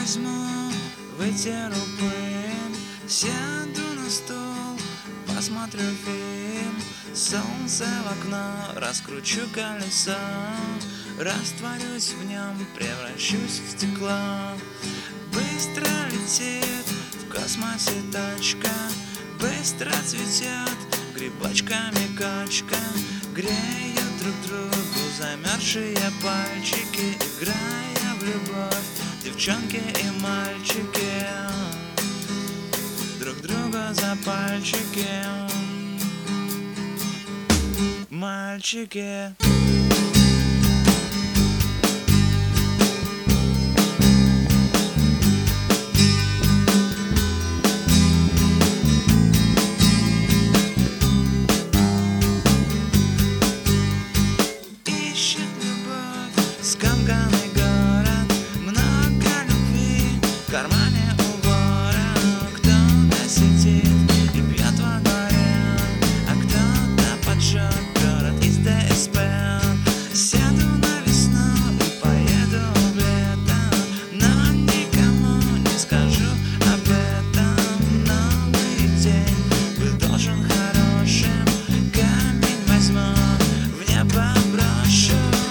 возьму, вытеру пыль, сяду на стул, посмотрю фильм. Солнце в окно, раскручу колесо, растворюсь в нем, превращусь в стекло. Быстро летит в космосе точка, быстро цветет грибочками кочка. Греют друг другу замерзшие пальчики, играя в любовь девчонки и мальчики друг друга за пальчики. Мальчики. Ищет любовь скомканный город, много любви в кармане у вора. Кто-то сидит и пьет во дворе, а кто-то поджег город из ДСП. Сяду на весну и поеду в лето, но никому не скажу об этом. Новый день был должен хорошим, камень возьму, в небо брошу.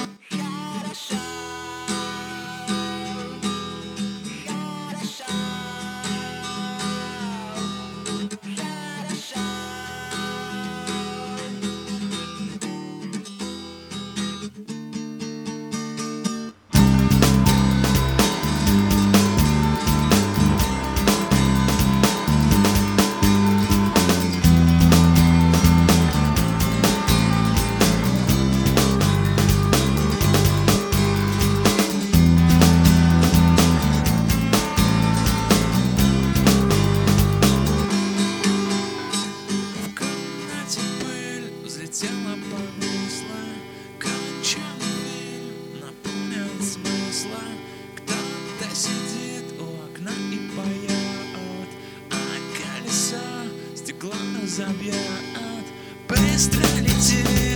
Взлетела, повисла, конченый фильм наполнен смысла. Кто-то сидит у окна и поет, а колесо стекло забьет. Быстро летит